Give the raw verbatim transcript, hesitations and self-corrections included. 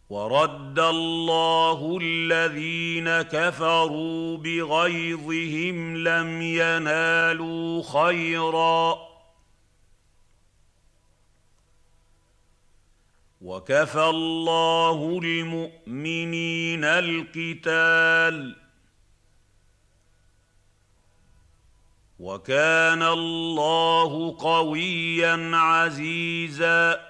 وَرَدَّ اللَّهُ الَّذِينَ كَفَرُوا بِغَيْظِهِمْ لَمْ يَنَالُوا خَيْرًا ۚ وَكَفَى اللَّهُ الْمُؤْمِنِينَ الْقِتَالَ ۚ وَكَانَ اللَّهُ قَوِيًّا عَزِيزًا.